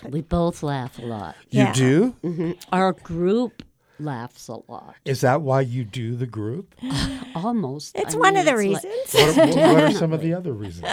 We both laugh a lot. You do? Mm-hmm. Our group laughs a lot. Is that why you do the group? Almost. It's one of the reasons. What are some of the other reasons?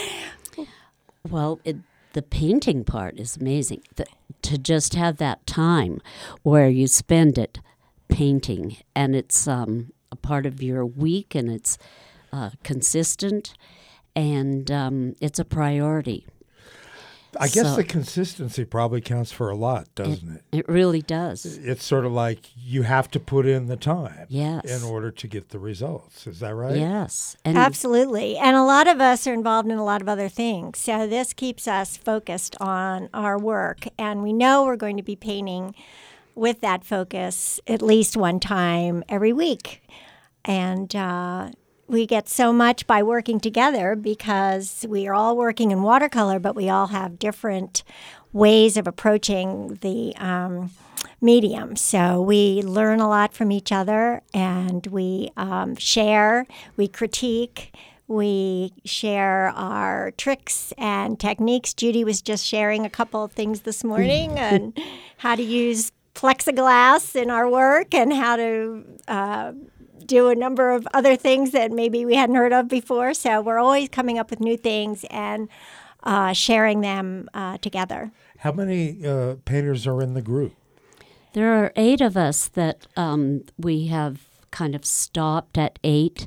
Well, the painting part is amazing. To just have that time where you spend it painting, and it's a part of your week, and it's consistent, and it's a priority. I guess the consistency probably counts for a lot, doesn't it? It really does. It's sort of like you have to put in the time Yes. in order to get the results. Is that right? Yes. And Absolutely. And a lot of us are involved in a lot of other things. So this keeps us focused on our work. And we know we're going to be painting with that focus at least one time every week. And we get so much by working together because we are all working in watercolor, but we all have different ways of approaching the medium. So we learn a lot from each other, and we share, we critique, we share our tricks and techniques. Judy was just sharing a couple of things this morning on how to use plexiglass in our work and how to do a number of other things that maybe we hadn't heard of before. So we're always coming up with new things and sharing them together. How many painters are in the group? there are 8 of us that we have kind of stopped at 8.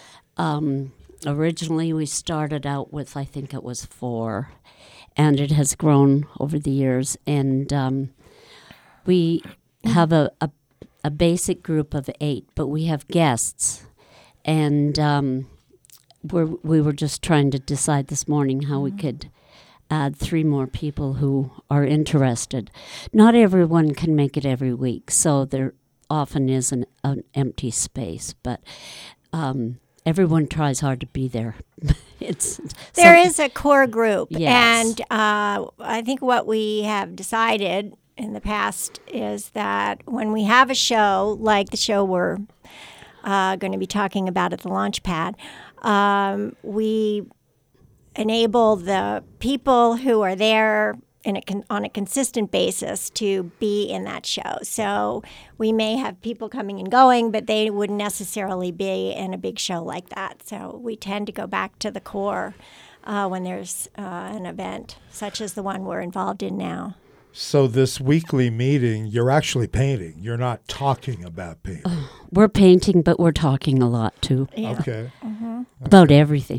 Originally, we started out with, I think it was 4, and it has grown over the years. And we have a basic group of 8, but we have guests. And we were just trying to decide this morning how we could add 3 more people who are interested. Not everyone can make it every week, so there often is an empty space, but everyone tries hard to be there. There is a core group, yes. And I think what we have decided in the past is that when we have a show, like the show we're going to be talking about at the Launchpad, we enable the people who are there on a consistent basis to be in that show. So we may have people coming and going, but they wouldn't necessarily be in a big show like that. So we tend to go back to the core when there's an event such as the one we're involved in now. So this weekly meeting, you're actually painting. You're not talking about painting. We're painting, but we're talking a lot, too. Yeah. Okay. Mm-hmm. About everything.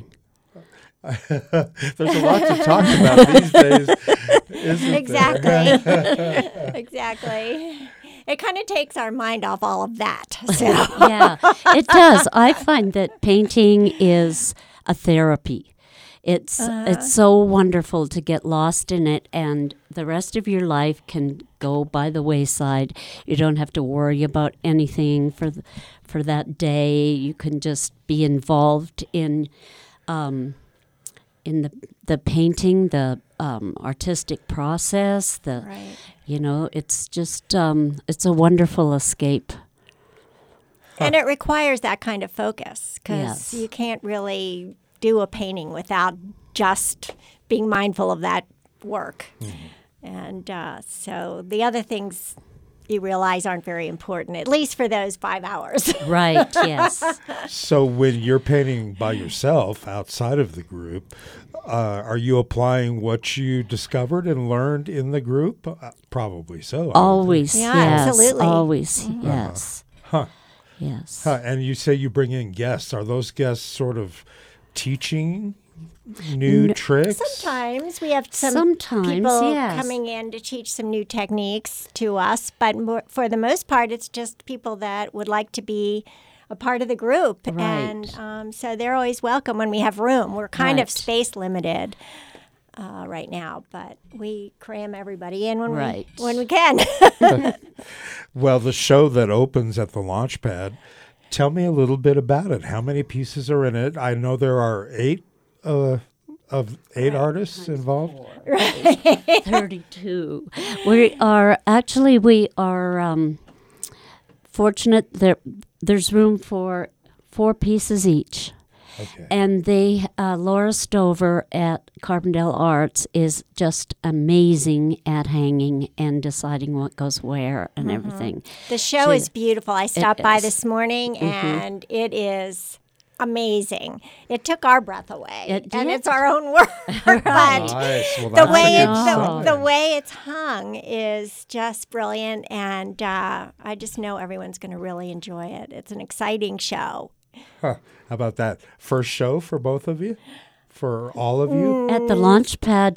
There's a lot to talk about these days, isn't Exactly. there? Exactly. It kind of takes our mind off all of that. So. Yeah, it does. I find that painting is a therapy. It's so wonderful to get lost in it, and the rest of your life can go by the wayside. You don't have to worry about anything for that day. You can just be involved in the painting, the artistic process. Right. It's just it's a wonderful escape. And it requires that kind of focus because Yes. you can't really do a painting without just being mindful of that work. Mm-hmm. And so the other things you realize aren't very important, at least for those 5 hours. Right, yes. So when you're painting by yourself outside of the group, are you applying what you discovered and learned in the group? Probably so. Always, Yeah, yes. absolutely. Always, yes. Huh. Yes. And you say you bring in guests. Are those guests sort of teaching new tricks? Sometimes we have some Sometimes, people yes. coming in to teach some new techniques to us, but for the most part, it's just people that would like to be a part of the group. Right. And so they're always welcome when we have room. We're kind of Right. space limited right now, but we cram everybody in when Right. we can. Well, the show that opens at the Launchpad, tell me a little bit about it. How many pieces are in it? I know there are 8 artists involved. 32. We are fortunate that there's room for 4 pieces each. Okay. And Laura Stover at Carbondale Arts is just amazing at hanging and deciding what goes where and everything. The show is beautiful. I stopped by is. this morning, and it is amazing. It took our breath away, It and did. it's our own work. But Nice. Well, the that's way a good it's sign. the way it's hung is just brilliant, and I just know everyone's going to really enjoy it. It's an exciting show. Huh. How about that? First show for both of you? For all of you? At the launch pad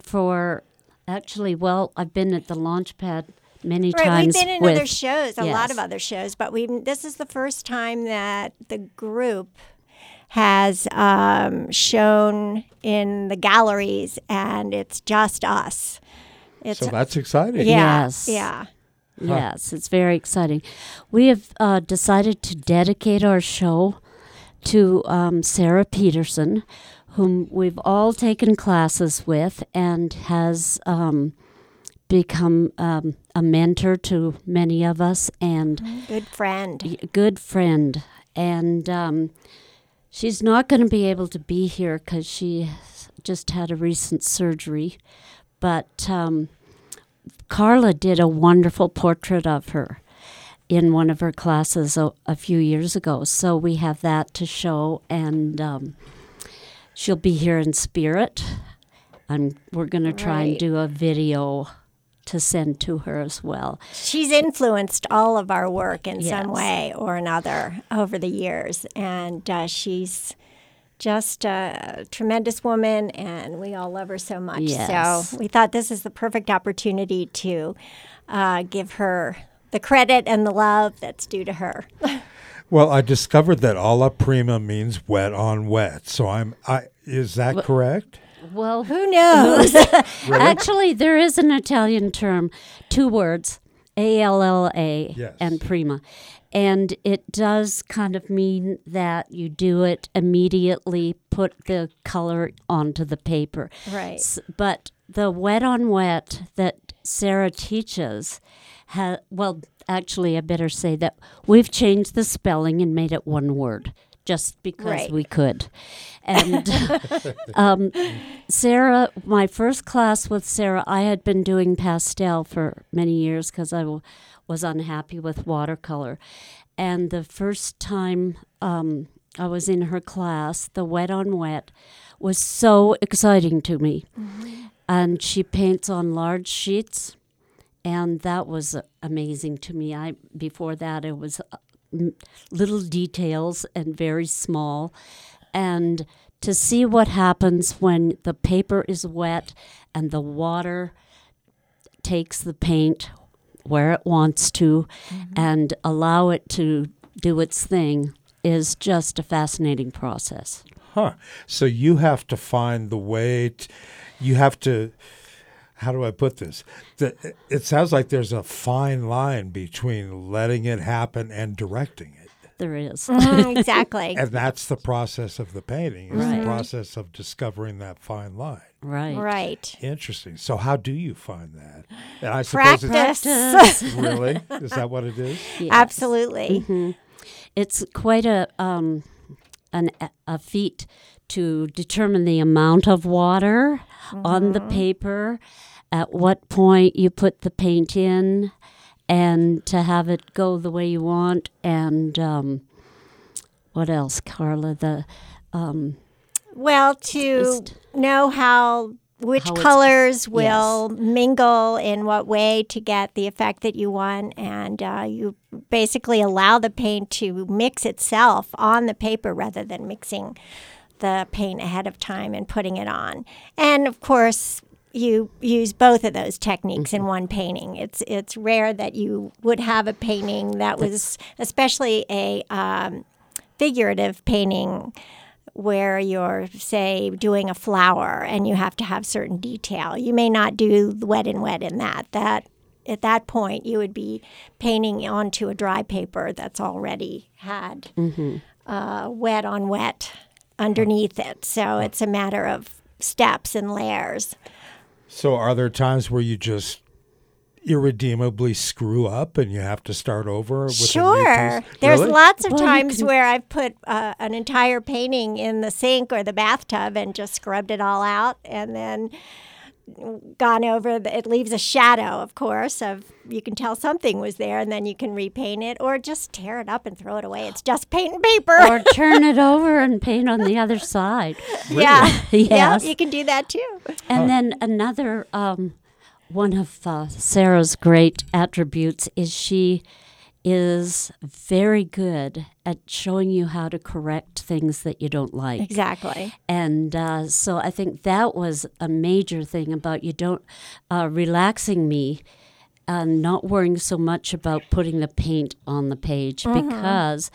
I've been at the launch pad many Right, times. we've been in with, other shows, a lot yes. of other shows, but this is the first time that the group has shown in the galleries, and it's just us. It's So that's exciting. yeah, Yes. yeah. Yes, it's very exciting. We have decided to dedicate our show to Sarah Peterson, whom we've all taken classes with and has become a mentor to many of us and Good friend. a good friend. And she's not going to be able to be here because she just had a recent surgery. But Carla did a wonderful portrait of her in one of her classes a few years ago. So we have that to show, and she'll be here in spirit. We're going to try and Right. do a video to send to her as well. She's influenced all of our work in Yes. some way or another over the years, and she's just a tremendous woman, and we all love her so much. Yes. So we thought this is the perfect opportunity to give her the credit and the love that's due to her. Well, I discovered that alla prima means wet on wet. So is that correct? Well, Who knows? actually, there is an Italian term, 2 words, alla Yes. and prima. And it does kind of mean that you do it immediately, put the color onto the paper. Right. But the wet on wet that Sarah teaches, actually, I better say that we've changed the spelling and made it 1 word. Just because Right. we could. And Sarah, my first class with Sarah, I had been doing pastel for many years because I was unhappy with watercolor. And the first time I was in her class, the wet on wet was so exciting to me. And she paints on large sheets, and that was amazing to me. Before that, it was little details and very small, and to see what happens when the paper is wet and the water takes the paint where it wants to and allow it to do its thing is just a fascinating process. Huh. So you have to find the way you have to, how do I put this? It sounds like there's a fine line between letting it happen and directing it. There is. Mhm, exactly. And that's the process of the painting, is Right. the process of discovering that fine line. Right. Right. Interesting. So how do you find that? And I suppose Practice. really? Is that what it is? Yes. Absolutely. It's quite a feat to determine the amount of water on the paper, at what point you put the paint in, and to have it go the way you want. And what else, Carla? Well, to Just- know which How it's- colors will mingle in what way to get the effect that you want, and you basically allow the paint to mix itself on the paper rather than mixing the paint ahead of time and putting it on. And of course, you use both of those techniques in one painting. It's rare that you would have a painting that was, especially a figurative painting, where you're, say, doing a flower and you have to have certain detail. You may not do wet and wet in that. At that point, you would be painting onto a dry paper that's already had wet on wet underneath it. So it's a matter of steps and layers. So are there times where you just irredeemably screw up and you have to start over with a Sure. new piece? There's Really? lots of Well, you times can- where I've put an entire painting in the sink or the bathtub and just scrubbed it all out and then gone over. It leaves a shadow, of course, of you can tell something was there, and then you can repaint it or just tear it up and throw it away. It's just paint and paper. Or turn it over and paint on the other side. Yeah. Yes. Yeah, you can do that too. And then another one of Sarah's great attributes is she is very good at showing you how to correct things that you don't like. Exactly. And so I think that was a major thing about you don't relaxing me and not worrying so much about putting the paint on the page because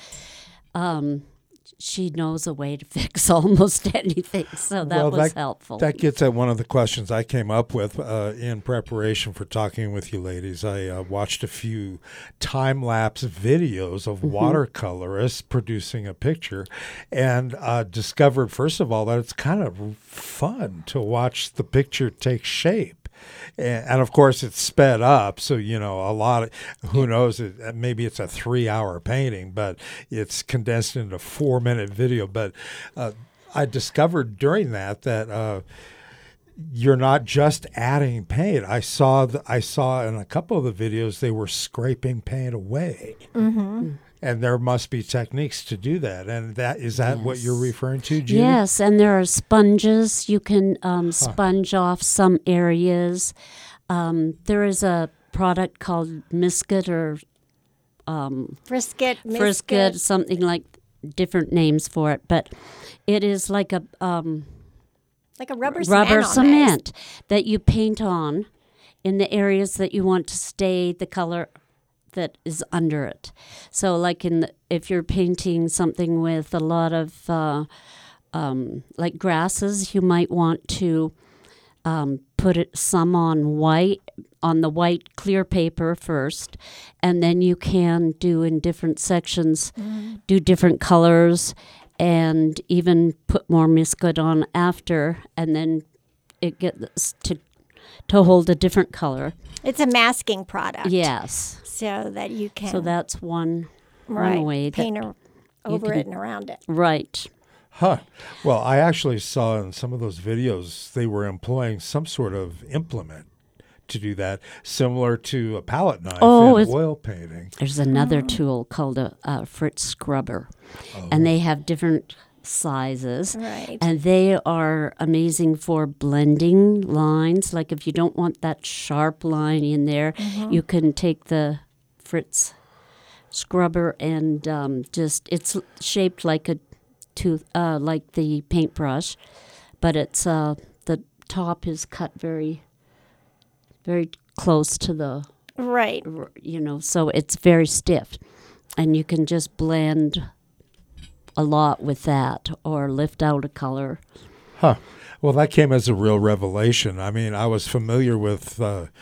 she knows a way to fix almost anything. So that was helpful. That gets at one of the questions I came up with in preparation for talking with you ladies. I watched a few time-lapse videos of watercolorists producing a picture and discovered, first of all, that it's kind of fun to watch the picture take shape. And of course, it's sped up. So, a lot of, who knows, maybe it's a 3-hour painting, but it's condensed into a 4-minute video. But I discovered during that you're not just adding paint. I saw in a couple of the videos, they were scraping paint away. Mm-hmm. And there must be techniques to do that. And is that what you're referring to, Judy? Yes, and there are sponges. You can sponge off some areas. There is a product called Miscut or Frisket. something like different names for it. But it is like a Like a rubber cement that you paint on in the areas that you want to stay the color that is under it. So like if you're painting something with a lot of like grasses, you might want to put some on the white clear paper first, and then you can do in different sections, do different colors, and even put more Miscut on after, and then it gets to hold a different color. It's a masking product. Yes. So that you can. So that's one way. Paint over it and around it. Right. Huh. Well, I actually saw in some of those videos they were employing some sort of implement to do that, similar to a palette knife in oil painting. There's another tool called a Fritz scrubber, and they have different sizes, Right. and they are amazing for blending lines. Like if you don't want that sharp line in there, you can take the Fritz scrubber and it's shaped like a tooth, like the paintbrush, but it's the top is cut very, very close to the Right. so it's very stiff, and you can just blend a lot with that or lift out a color. Huh. Well, that came as a real revelation. I mean, I was familiar with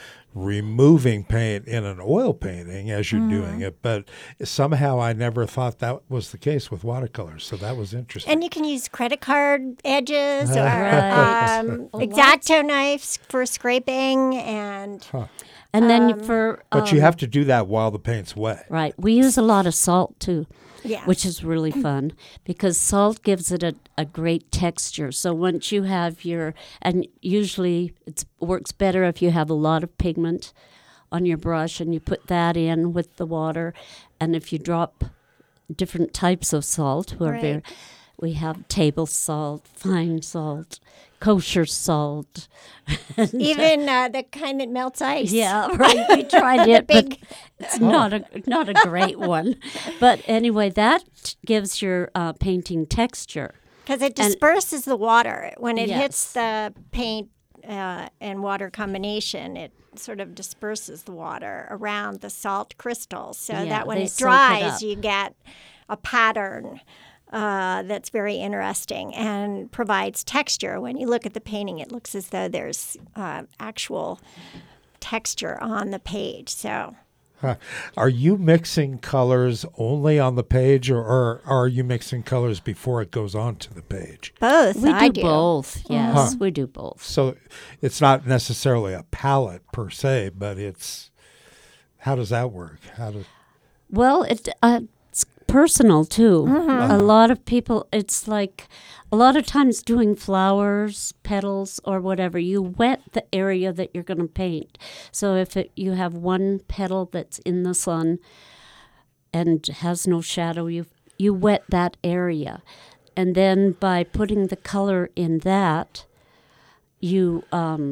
removing paint in an oil painting as you're doing it, but somehow I never thought that was the case with watercolors. So that was interesting. And you can use credit card edges or Right. X-Acto knives for scraping and And then for but you have to do that while the paint's wet. right, we use a lot of salt too, yeah. which is really fun because salt gives it a great texture. So once you have and usually it works better if you have a lot of pigment on your brush and you put that in with the water, and if you drop different types of salt, Right. we have table salt, fine salt, kosher salt. Even the kind that melts ice. Yeah, right. We tried it, but Big- it's not a great one. But anyway, that gives your painting texture. Because it disperses the water. When it Yes. hits the paint and water combination, it sort of disperses the water around the salt crystals so Yeah, that when they it soak it dries, up. you get a pattern that's very interesting and provides texture. When you look at the painting, it looks as though there's actual texture on the page. So Huh. Are you mixing colors only on the page, or are you mixing colors before it goes onto the page? both, We I do both. Yes, Huh. we do both. So it's not necessarily a palette per se, but it's How does that work? How does Well, it's personal too. A lot of people, it's like a lot of times doing flowers, petals, or whatever, you wet the area that you're going to paint. So if you have one petal that's in the sun and has no shadow, you wet that area. And then by putting the color in that, you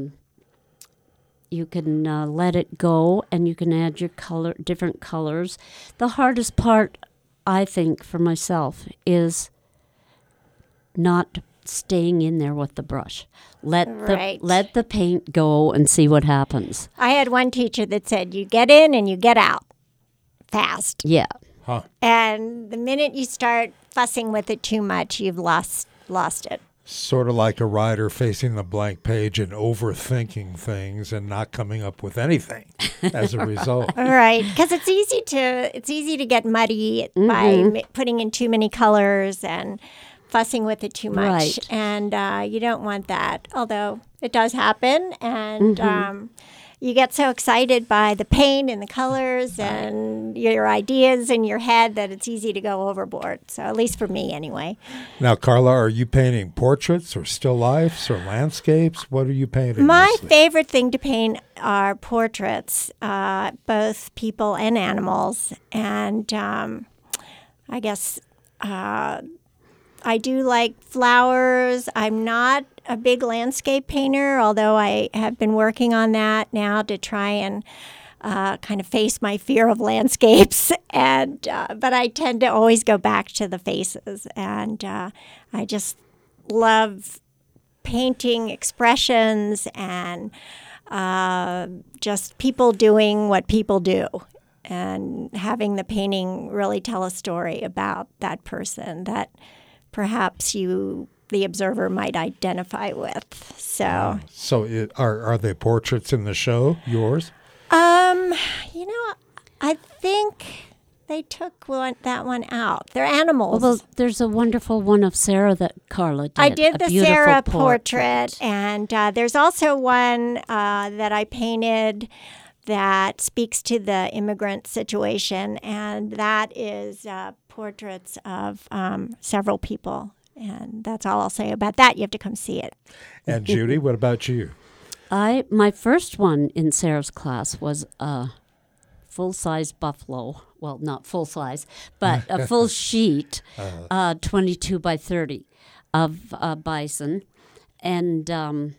can let it go, and you can add your different colors. The hardest part, I think, for myself is not staying in there with the brush. Let the paint go and see what happens. I had one teacher that said, you get in and you get out fast. Yeah. Huh. And the minute you start fussing with it too much, you've lost it. Sort of like a writer facing the blank page and overthinking things and not coming up with anything as a result. Right, because it's easy to get muddy by putting in too many colors and fussing with it too much. Right. And you don't want that, although it does happen. And you get so excited by the paint and the colors and your ideas in your head that it's easy to go overboard. So at least for me, anyway. Now, Carla, are you painting portraits or still lifes or landscapes? What are you painting? My mostly? favorite thing to paint are portraits, both people and animals. And I guess I do like flowers. I'm not a big landscape painter, although I have been working on that now to try and kind of face my fear of landscapes. And but I tend to always go back to the faces, and I just love painting expressions and just people doing what people do, and having the painting really tell a story about that person that perhaps the observer might identify with. So, Are they portraits in the show, yours? I think they took that one out. They're animals. Well, there's a wonderful one of Sarah that Carla did. I did a the beautiful Sarah portrait, and there's also one that I painted that speaks to the immigrant situation, and that is portraits of several people. And that's all I'll say about that. You have to come see it. And Judy, what about you? My first one in Sarah's class was a full-size buffalo. Well, not full-size, but a full sheet, 22 by 30 of bison. And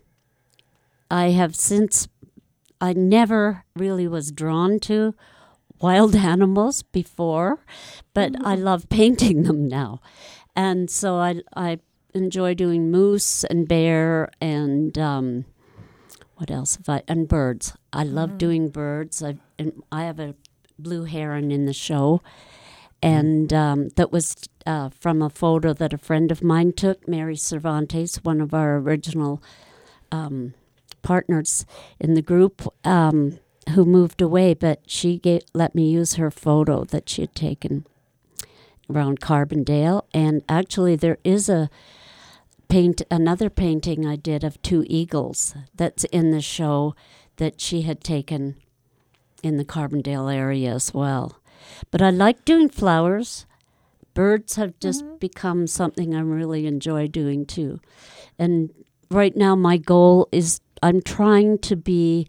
I never really was drawn to wild animals before, but I love painting them now. And so I enjoy doing moose and bear and what else? And birds. I love doing birds. I have a blue heron in the show, and that was from a photo that a friend of mine took, Mary Cervantes, one of our original partners in the group, who moved away, but she let me use her photo that she had taken around Carbondale. And actually there is another painting I did of two eagles that's in the show that she had taken in the Carbondale area as well. But I like doing flowers. Birds have just become something I really enjoy doing too. And right now my goal is I'm trying to be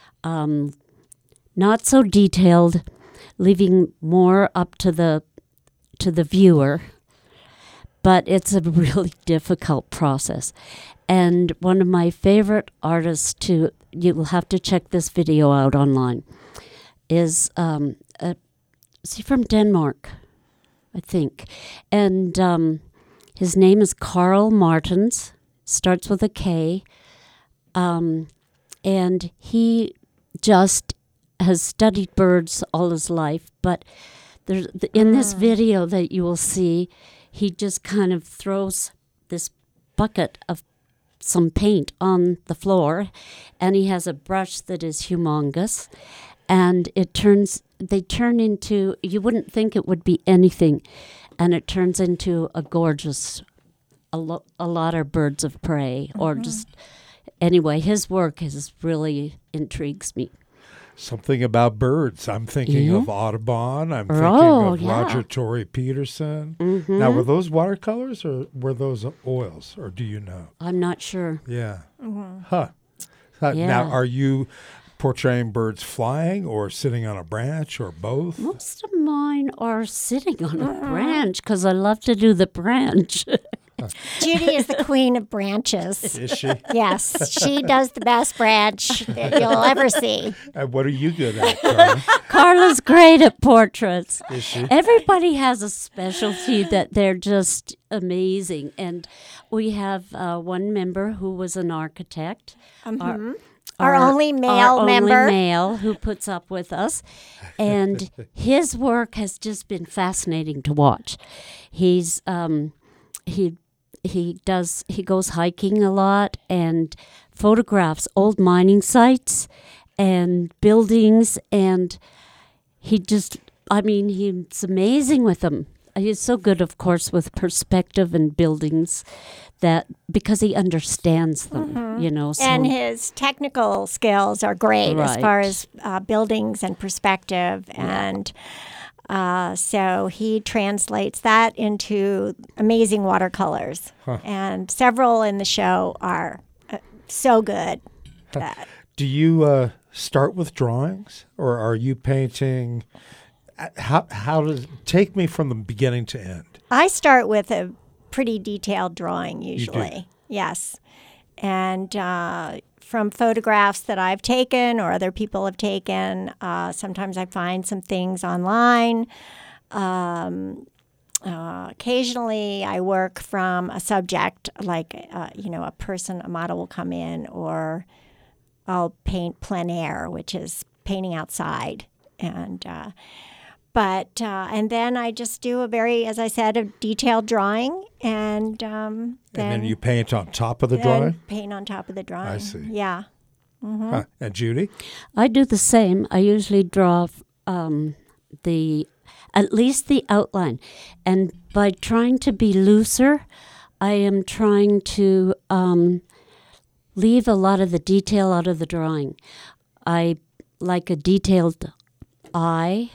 not so detailed, leaving more up to the viewer, but it's a really difficult process. And one of my favorite artists you'll have to check this video out online, is is he from Denmark, I think. And his name is Carl Martens, starts with a K, and he just has studied birds all his life, but in this video that you will see, he just kind of throws this bucket of some paint on the floor, and he has a brush that is humongous, and they turn into, you wouldn't think it would be anything, and it turns into a gorgeous, a lot of birds of prey, or just, anyway, his work really intrigues me. Something about birds. I'm thinking Yeah. of Audubon. I'm thinking Oh, of yeah. Roger Torrey Peterson. Mm-hmm. Now, were those watercolors or were those oils, or do you know? I'm not sure. Yeah. Mm-hmm. Huh. Now, Yeah. are you portraying birds flying or sitting on a branch or both? Most of mine are sitting on a branch because I love to do the branch. Judy is the queen of branches. Is she? Yes, she does the best branch that you'll ever see. What are you good at, Carla? Carla's great at portraits. Is she? Everybody has a specialty that they're just amazing. And we have one member who was an architect. Our only male our member. only male who puts up with us. And his work has just been fascinating to watch. He's he goes hiking a lot and photographs old mining sites and buildings, and he's amazing with them. He's so good, of course, with perspective and buildings, that because he understands them, So, And his technical skills are great as Right. far as buildings and perspective. And so he translates that into amazing watercolors. And several in the show are so good. That Do you start with drawings, or are you painting? How does take me from the beginning to end? I start with a pretty detailed drawing usually. Yes. And from photographs that I've taken or other people have taken, sometimes I find some things online. Occasionally I work from a subject, like, a person, a model will come in, or I'll paint plein air, which is painting outside. And then I just do a detailed drawing, and then you paint on top of the drawing? paint on top of the drawing. I see. Yeah. Huh. And Judy? I do the same. I usually draw at least the outline. And by trying to be looser, I am trying to leave a lot of the detail out of the drawing. I like a detailed eye,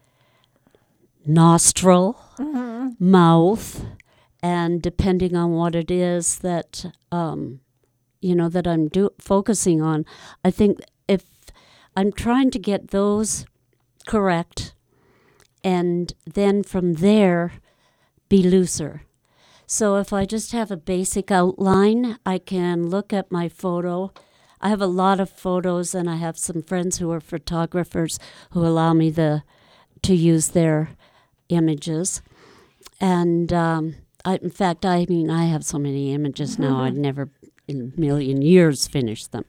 nostril, mouth, and depending on what it is that that I'm focusing on, I think if I'm trying to get those correct, and then from there be looser. So if I just have a basic outline, I can look at my photo. I have a lot of photos, and I have some friends who are photographers who allow me to use their images. And I have so many images now, I'd never in a million years finish them.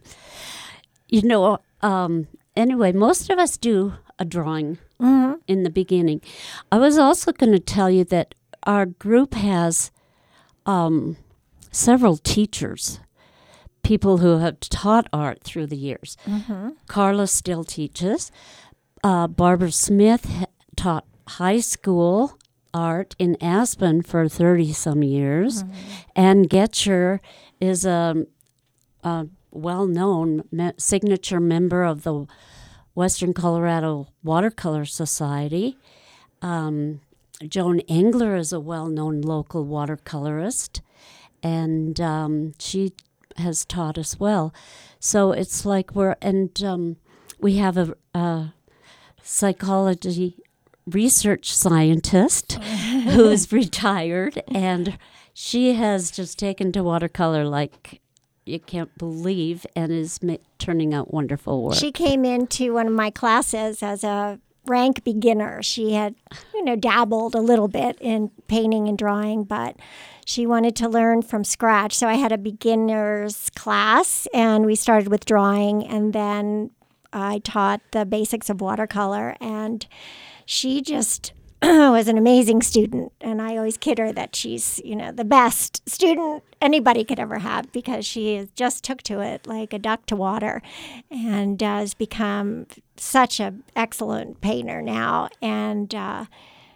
Anyway, most of us do a drawing in the beginning. I was also going to tell you that our group has several teachers, people who have taught art through the years. Carla still teaches. Barbara Smith taught high school art in Aspen for 30-some years. Ann Getcher is a well-known signature member of the Western Colorado Watercolor Society. Joan Engler is a well-known local watercolorist, and she has taught as well. So it's like we have a psychology research scientist who's retired, and she has just taken to watercolor like you can't believe, and is turning out wonderful work. She came into one of my classes as a rank beginner. She had, dabbled a little bit in painting and drawing, but she wanted to learn from scratch. So I had a beginner's class, and we started with drawing, and then I taught the basics of watercolor, and she just was an amazing student. And I always kid her that she's, the best student anybody could ever have, because she just took to it like a duck to water, and has become such an excellent painter now. And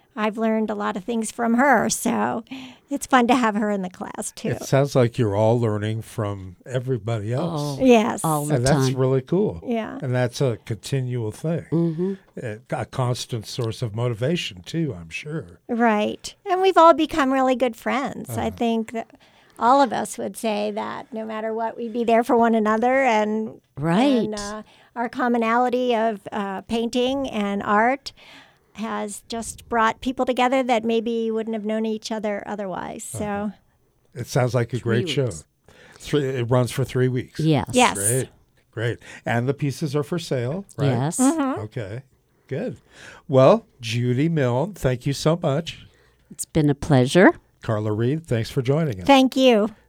I've learned a lot of things from her. So it's fun to have her in the class, too. It sounds like you're all learning from everybody else. Oh, Yes. all the And that's time. really cool. Yeah. And that's a continual thing. Mm-hmm. A constant source of motivation, too, I'm sure. Right. And we've all become really good friends. Uh-huh. I think that all of us would say that no matter what, we'd be there for one another. And, Right. and our commonality of painting and art has just brought people together that maybe wouldn't have known each other otherwise. So, It sounds like a great show. weeks. It runs for 3 weeks. Yes. yes. Great. Great. And the pieces are for sale, right? Yes. Okay. Good. Well, Judy Milne, thank you so much. It's been a pleasure. Carla Reed, thanks for joining us. Thank you.